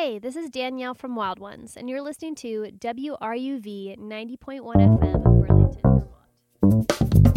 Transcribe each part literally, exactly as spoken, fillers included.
Hey, this is Danielle from Wild Ones, and you're listening to W R U V ninety point one F M, Burlington, Vermont.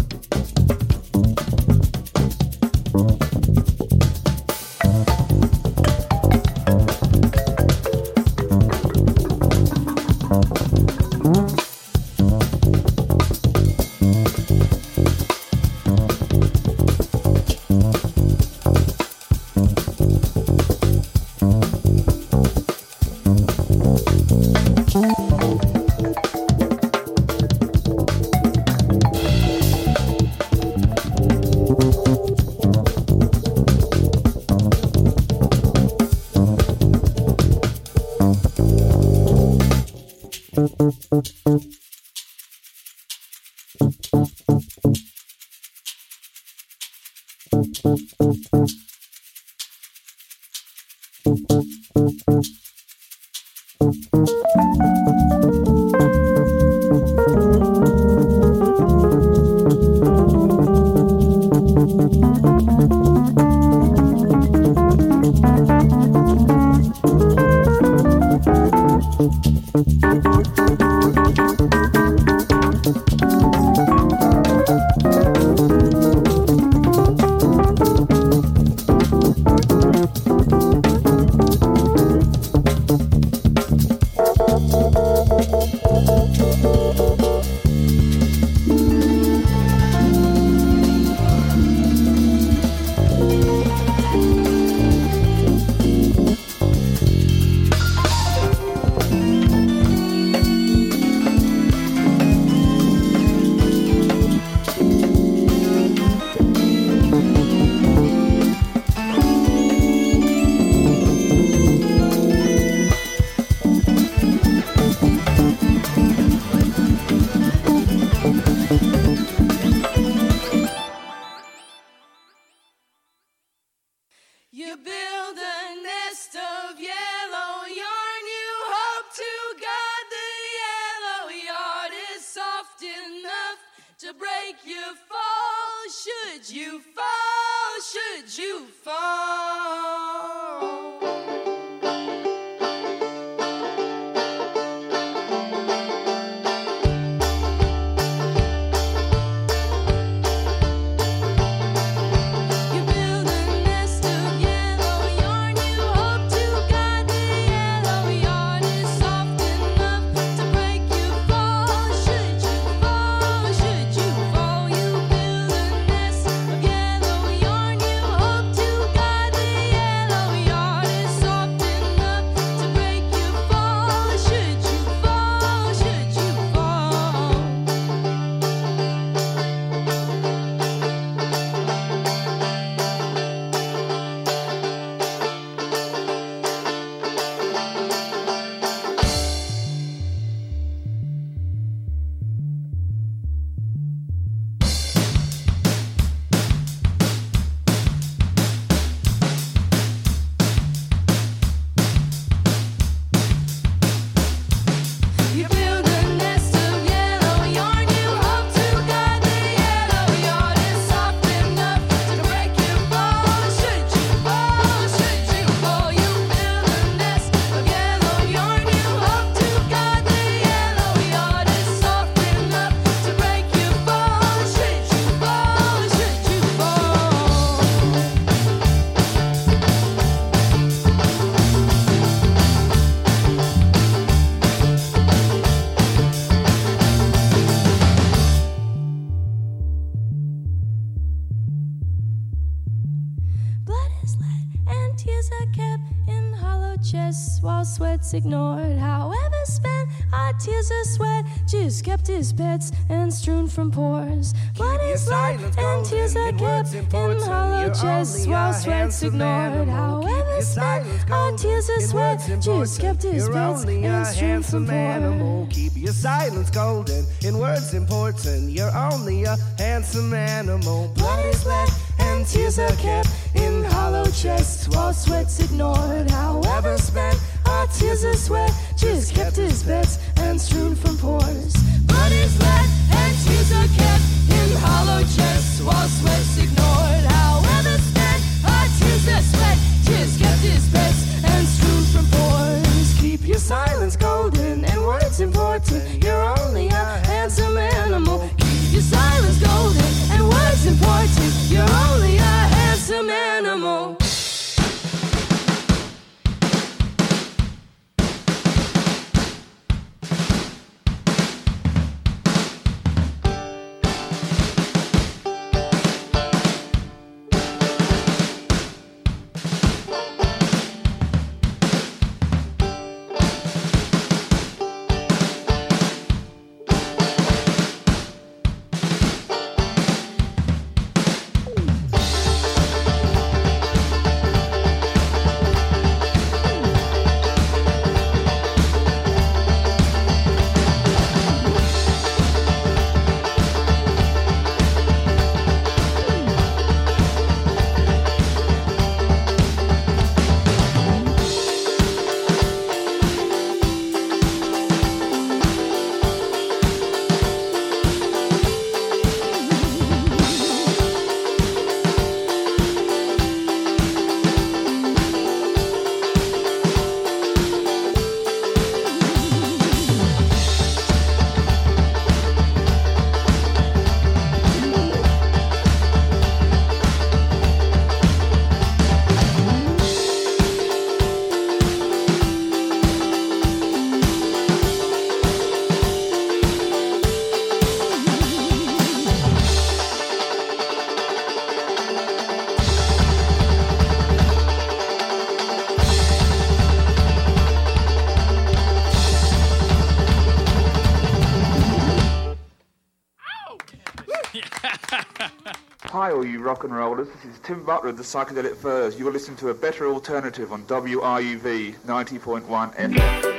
Sweats ignored, however spent, our tears are sweat, just kept his pets and strewn from pores. Blood is bled and tears are kept in hollow chests while sweats ignored, however spent, our tears are sweat, just kept his pets and strewn from pores. Keep your silence golden, in words important, you're only a handsome animal. Blood is bled and tears are kept in hollow chests while sweats ignored, however spent, our tears are sweat, just kept his pets and strewn from pores. Blood is bled and tears are kept in hollow chests while sweat's ignored. However spent, our tears are sweat, just kept his pets and strewn from pores. Hi all you rock and rollers, this is Tim Butler of the Psychedelic Furs. You're listening to a better alternative on W R U V ninety point one F M.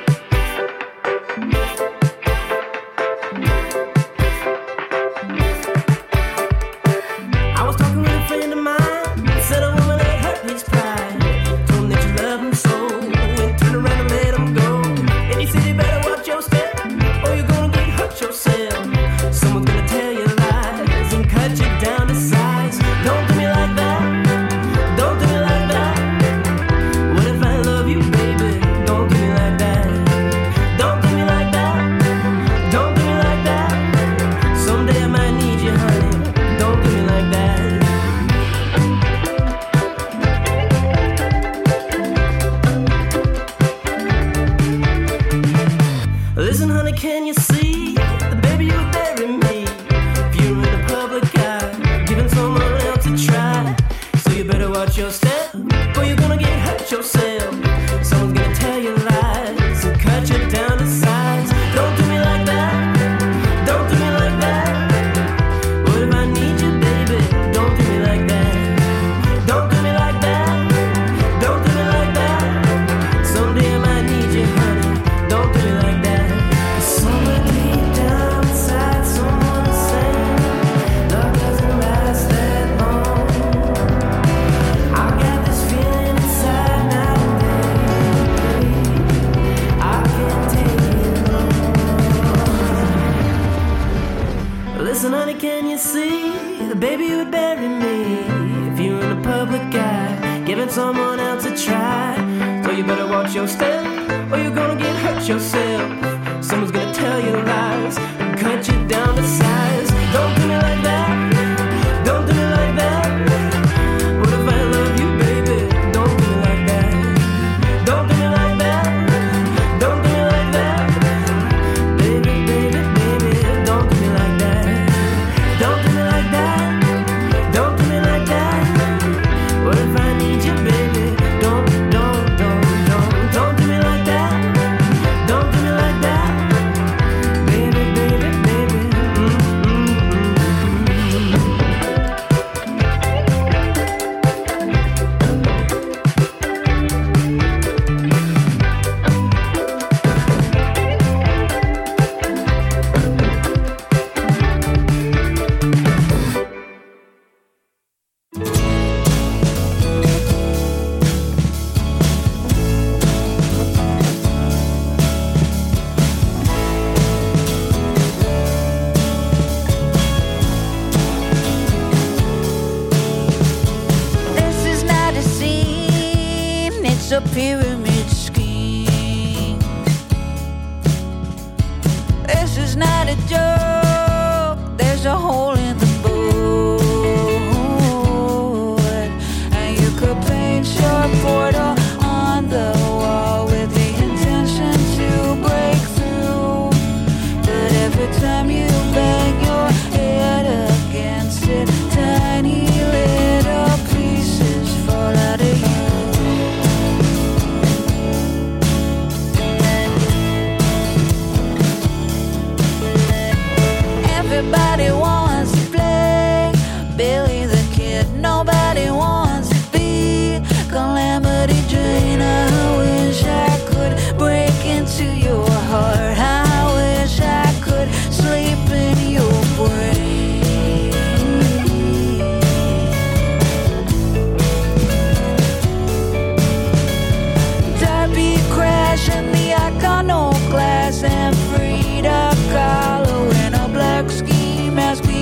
Glass and Frida Kahlo in a black ski mask.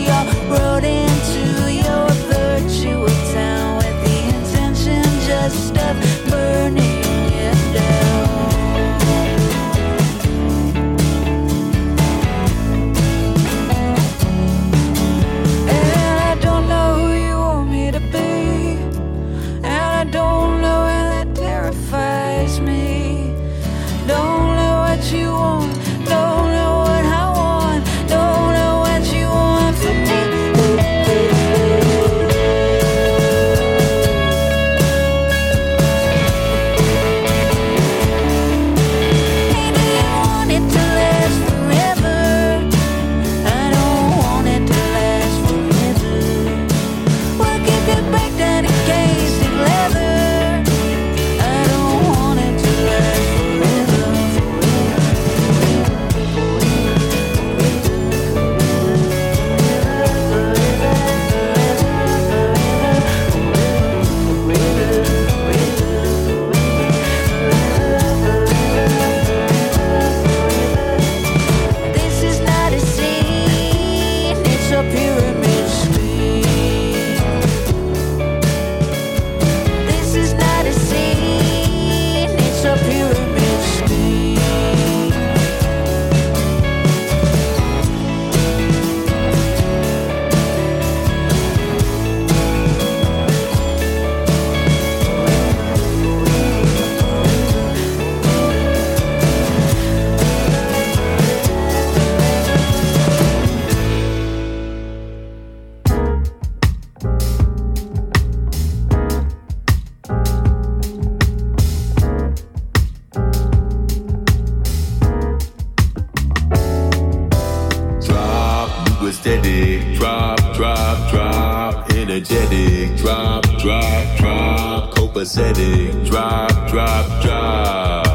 aesthetic. Drop, drop, drop, energetic. Drop, drop, drop, copacetic. Drop, drop, drop.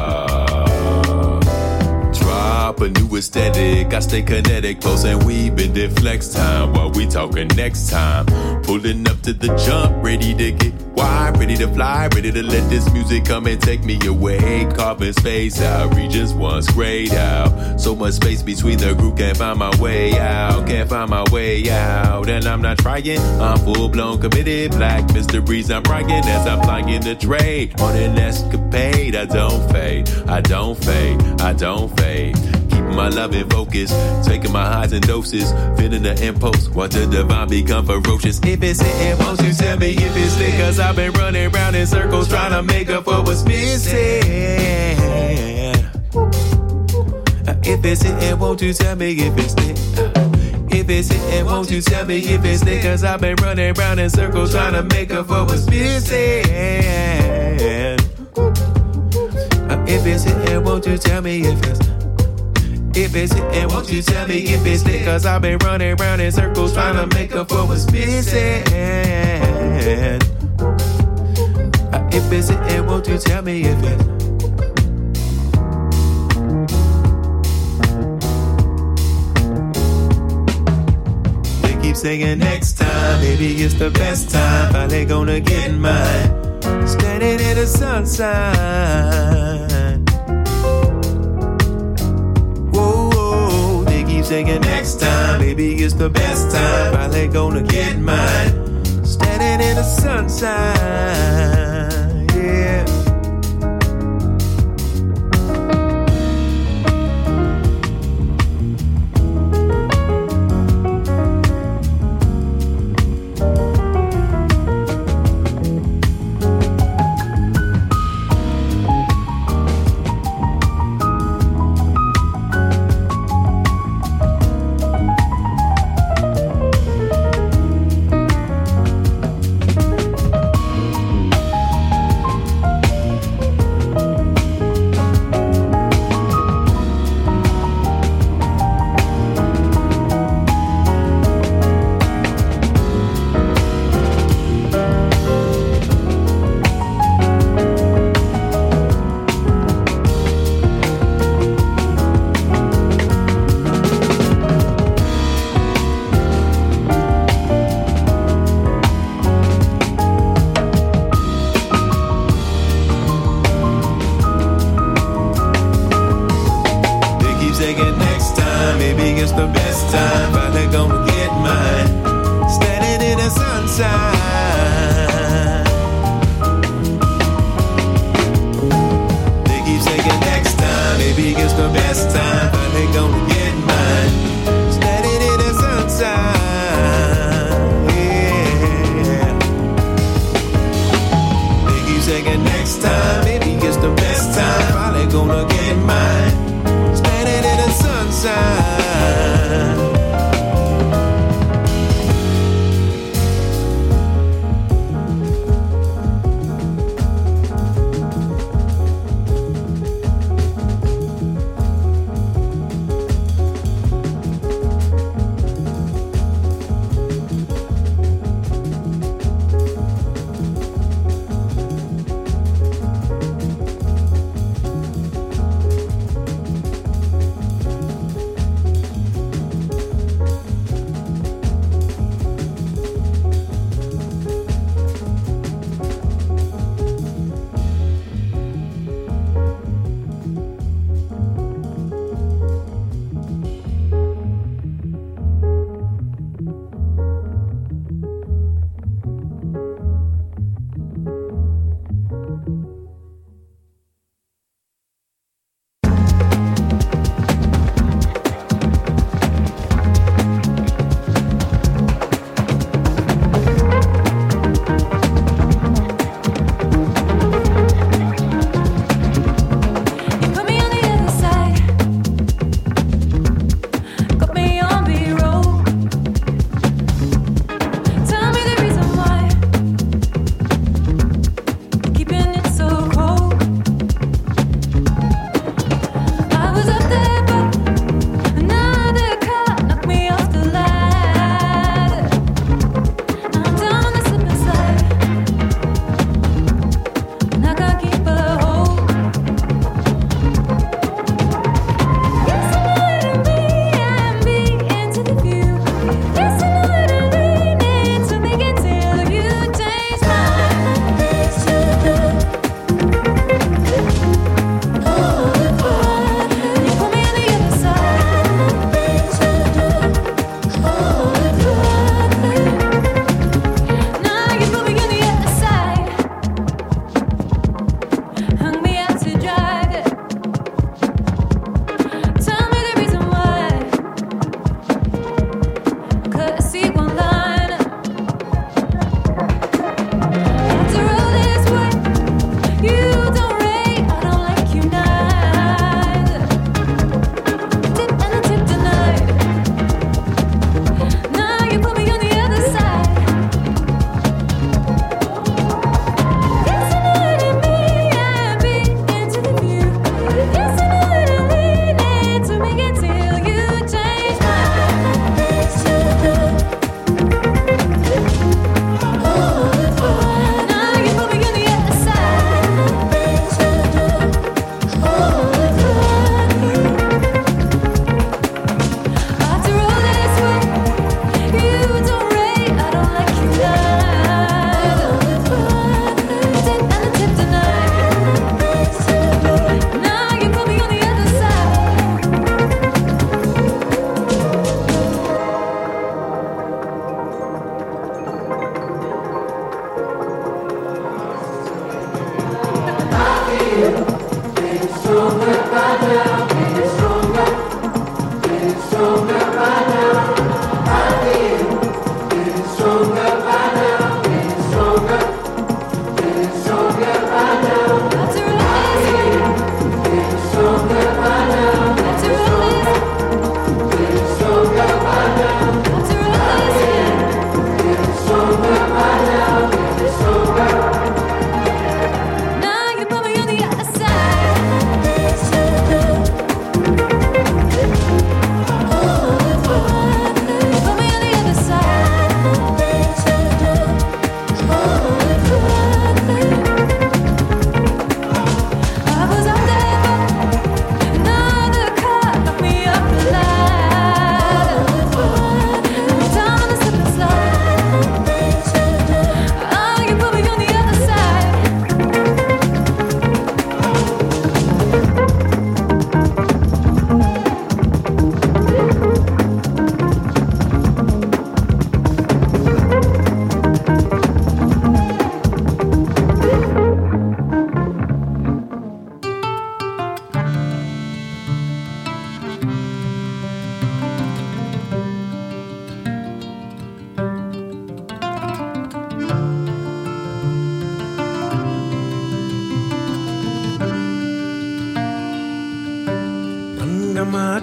Drop a new aesthetic. I stay kinetic, close and weaving, then flex time while we talking next time. Pulling up to the jump, ready to get wide, ready to fly, ready to let this music come and take me away. Carving space out, regions once grayed out. So much space between the group, can't find my way out, can't find my way out. And I'm not trying, I'm full blown committed. Black mysteries, I'm writing as I'm flying the trade. On an escapade, I don't fade, I don't fade, I don't fade. Keeping my love in focus, taking my highs and doses, feeling the impulse, watch the divine become ferocious. If it's hitting, won't you tell me if it's lit? Cause I've been running round in circles trying to make up for what's missing. If it's hitting, won't you tell me if it's lit? If it's hitting, won't you tell me if it's lit? Cause I've been running round in circles trying to make up for what's missing. If it's hitting, won't you tell me if it's If it's hitting, won't you tell me if it's lit? Cause I've been running round in circles trying to make up for what's missing. If it's hitting, won't you tell me if it's They keep saying next time, maybe it's the best time. Finally gonna get mine. Standing in the sunshine. Whoa, whoa, they keep saying next time, maybe it's the best time. Finally gonna get mine. Standing in the sunshine, yeah.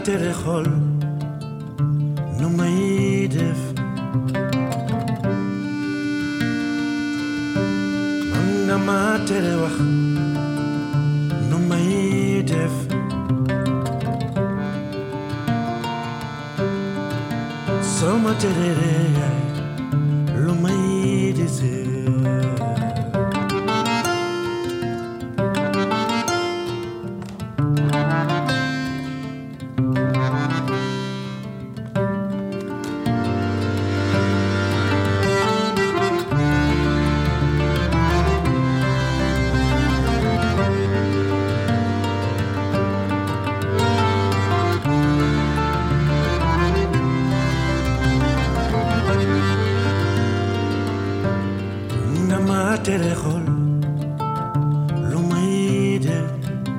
tere xol nu may def man nga ma tere wax nu may def soo ma tere yaay lu may desee tere xol lu may def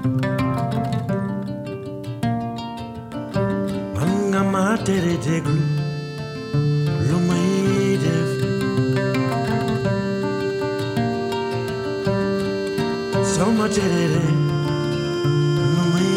man nga ma tere déglu lu may def soo ma tere lu may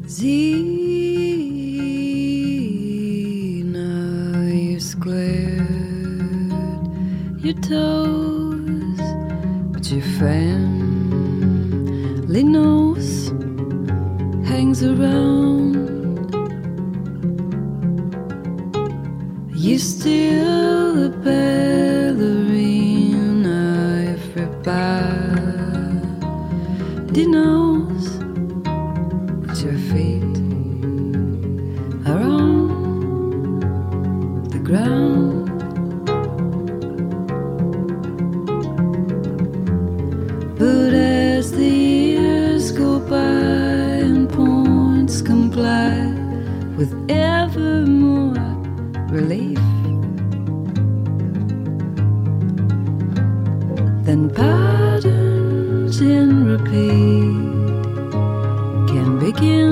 See, now you squared your toes, but your family nose hangs around. You're still a ballerina, everybody knows that your feet are on the ground. But as the years go by and points comply with ever more relief, then patterns in repeat can begin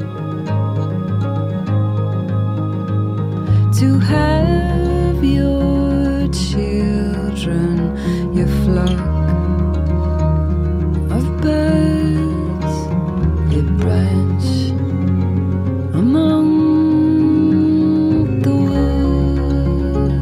to have your children, your flock of birds, your branch among the wood.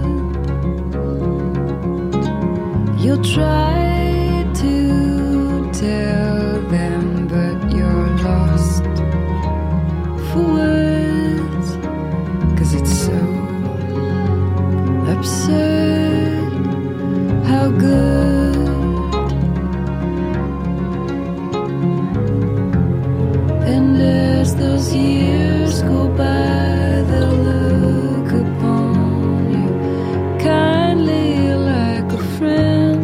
You'll try to tell them, but you're lost for words, 'cause it's so absurd how good. And as those years go by, they'll look upon you kindly like a friend,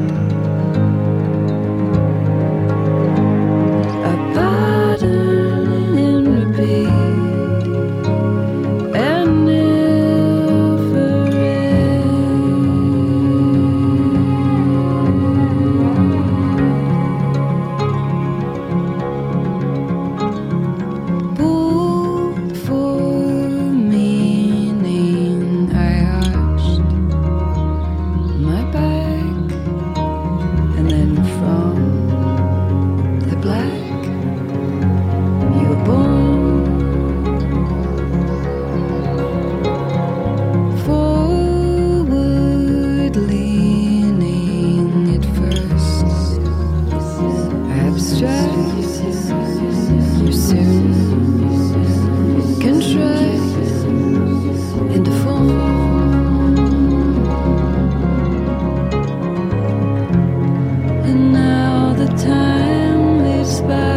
a pattern in repeat and never end. Pulled for meaning, I arched my back, and then from the black you were born. Forward leaning at first, abstract, you soon contract.